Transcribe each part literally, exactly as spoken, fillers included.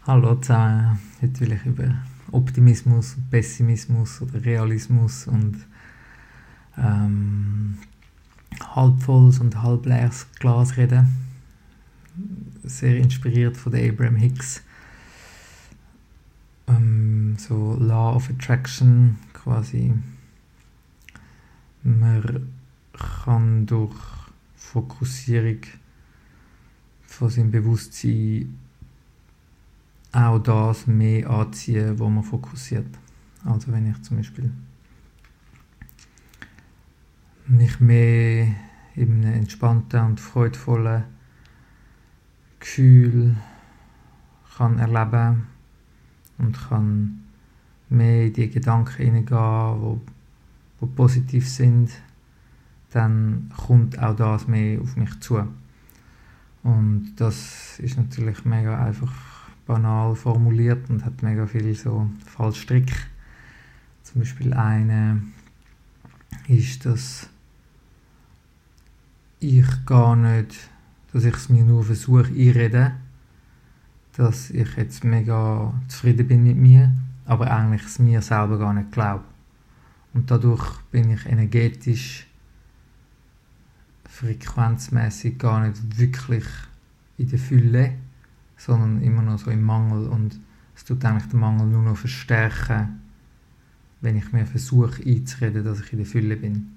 Hallo zusammen, heute will ich über Optimismus, Pessimismus oder Realismus und ähm, halbvolles und halbleeres Glas reden. Sehr inspiriert von der Abraham Hicks. Ähm, so Law of Attraction quasi. Man kann durch Fokussierung von seinem Bewusstsein auch das mehr anziehen, wo man fokussiert. Also wenn ich zum Beispiel mich mehr in einem entspannten und freudvollen Gefühl kann erleben und kann mehr in die Gedanken hineingehen, wo, wo positiv sind, dann kommt auch das mehr auf mich zu. Und das ist natürlich mega einfach banal formuliert und hat mega viel so Fallstrick. Zum Beispiel eine ist, dass ich gar nicht, dass ich es mir nur versuche einreden, dass ich jetzt mega zufrieden bin mit mir, aber eigentlich es mir selber gar nicht glaube. Und dadurch bin ich energetisch, frequenzmäßig gar nicht wirklich in der Fülle, sondern immer noch so im Mangel, und es tut eigentlich den Mangel nur noch verstärken, wenn ich mir versuche einzureden, dass ich in der Fülle bin.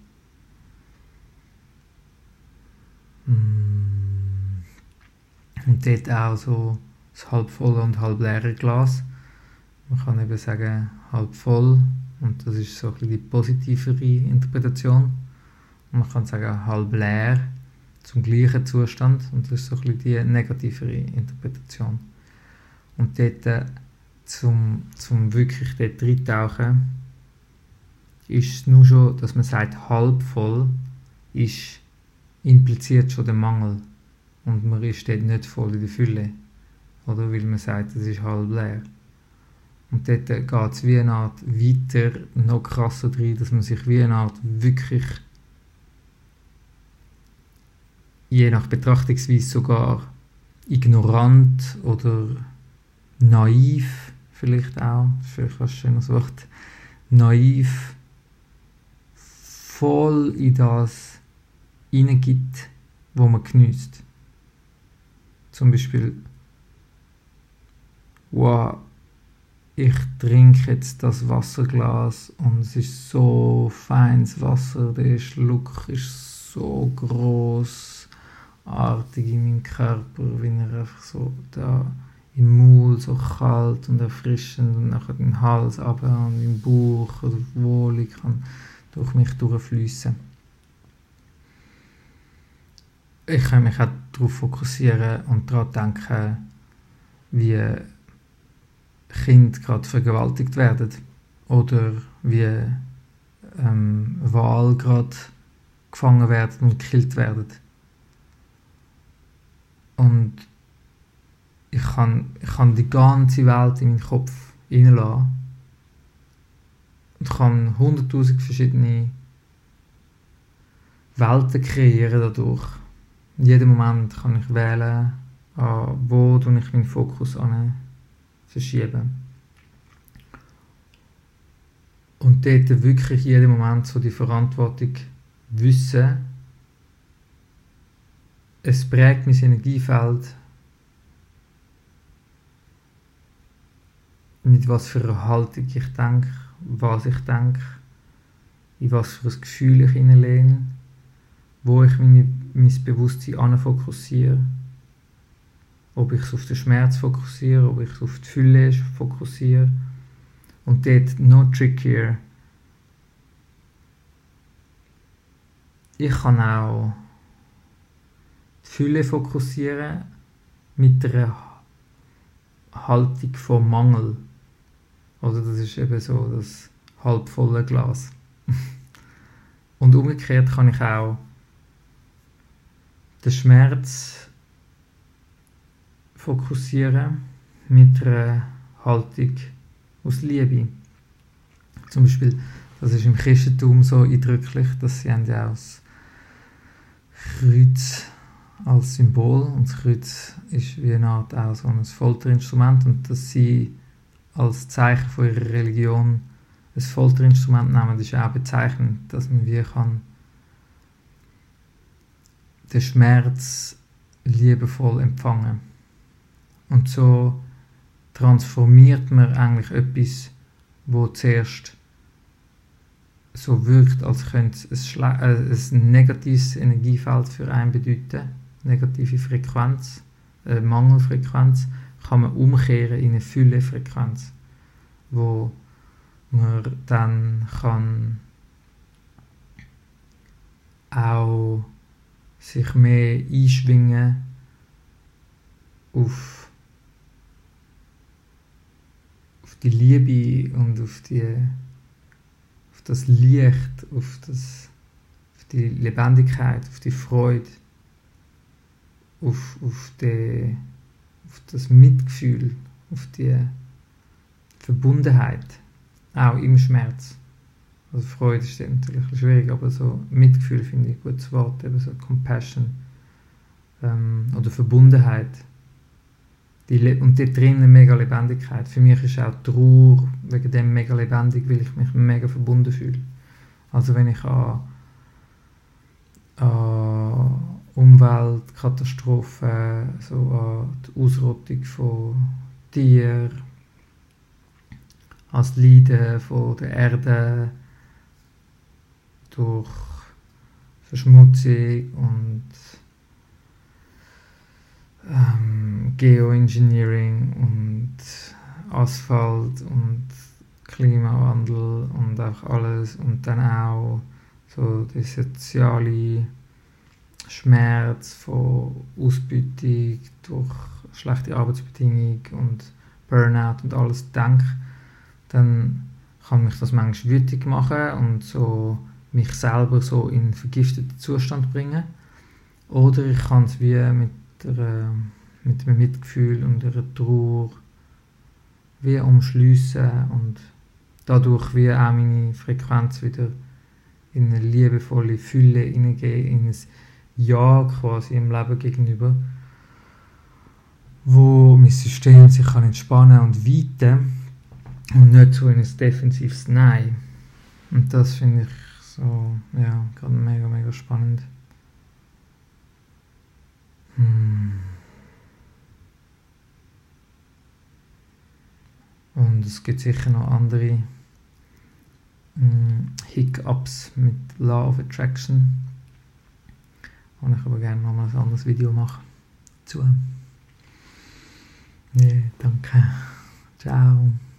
Und dort auch so das halb volle und halb leere Glas. Man kann eben sagen halb voll, und das ist so ein bisschen die positivere Interpretation. Und man kann sagen halb leer, zum gleichen Zustand, und das ist so ein bisschen die negativere Interpretation. Und dort, äh, zum, zum wirklich dort reintauchen, ist es nur schon, dass man sagt, halb voll, ist, impliziert schon den Mangel. Und man ist dort nicht voll in der Fülle. Oder weil man sagt, es ist halb leer. Und dort geht es wie eine Art weiter, noch krasser rein, dass man sich wie eine Art wirklich, je nach Betrachtungsweise sogar ignorant oder naiv, vielleicht auch, das ist vielleicht ein schönes Wort, naiv, voll in das hineingibt, wo man geniesst. Zum Beispiel, wow, ich trinke jetzt das Wasserglas und es ist so feines Wasser, der Schluck ist so groß, artig in meinem Körper, wenn er einfach so da im Mund so kalt und erfrischend und nachher den Hals runter und im Bauch oder wohlig kann durch mich durchfließen. Ich kann mich auch darauf fokussieren und daran denken, wie Kinder gerade vergewaltigt werden oder wie ähm, Wale gerade gefangen werden und gekillt werden. Und ich kann, ich kann die ganze Welt in meinen Kopf reinlassen und kann hunderttausend verschiedene Welten kreieren dadurch. In jedem Moment kann ich wählen, an wo ich meinen Fokus an verschieben. Und dort wirklich jeden Moment so die Verantwortung wissen, es prägt mein Energiefeld, mit was für eine Haltung ich denke, was ich denke, in was für ein Gefühl ich hineinlehne, wo ich meine, mein Bewusstsein anfokussiere, ob ich es auf den Schmerz fokussiere, ob ich es auf die Fülle fokussiere. Und dort noch trickier. Ich kann auch die Fülle fokussieren mit einer Haltung von Mangel. Oder das ist eben so das halbvolle Glas. Und umgekehrt kann ich auch den Schmerz fokussieren mit einer Haltung aus Liebe. Zum Beispiel, das ist im Christentum so eindrücklich, dass sie haben ja auch das Kreuz als Symbol und das Kreuz ist wie eine Art auch so ein Folterinstrument und dass sie als Zeichen von ihrer Religion ein Folterinstrument nehmen, ist auch bezeichnend, dass man wie kann den Schmerz liebevoll empfangen. Und so transformiert man eigentlich etwas, wo zuerst so wirkt, als könnte es ein, äh, ein negatives Energiefeld für einen bedeuten, negative Frequenz, äh, Mangelfrequenz, kann man umkehren in eine Füllefrequenz, wo man dann kann auch sich mehr einschwingen auf, auf die Liebe und auf, die, auf das Licht, auf, das, auf die Lebendigkeit, auf die Freude, auf, auf, die, auf das Mitgefühl, auf die Verbundenheit, auch im Schmerz. Also Freude ist natürlich schwierig, aber so Mitgefühl finde ich ein gutes Wort, eben so Compassion ähm, oder Verbundenheit. Die Le- und dort drin eine mega Lebendigkeit. Für mich ist auch Trauer wegen dem mega lebendig, weil ich mich mega verbunden fühle. Also wenn ich an, an Umweltkatastrophen, so an die Ausrottung von Tieren, an das Leiden von der Erde, durch Verschmutzung und ähm, Geoengineering und Asphalt und Klimawandel und auch alles und dann auch so der soziale Schmerz von Ausbeutung durch schlechte Arbeitsbedingungen und Burnout und alles denke, dann kann mich das manchmal wütig machen und so mich selber so in einen vergifteten Zustand bringen. Oder ich kann es wie mit, der, mit einem Mitgefühl und einer Trauer wie umschliessen und dadurch wie auch meine Frequenz wieder in eine liebevolle Fülle hineingehen, in ein Ja quasi im Leben gegenüber, wo mein System sich kann entspannen und weiten und nicht so in ein defensives Nein. Und das finde ich so, ja, gerade mega, mega spannend. Hm. Und es gibt sicher noch andere hm, Hiccups mit Law of Attraction. Und ich aber gerne nochmal ein anderes Video machen dazu. Ja, danke. Ciao.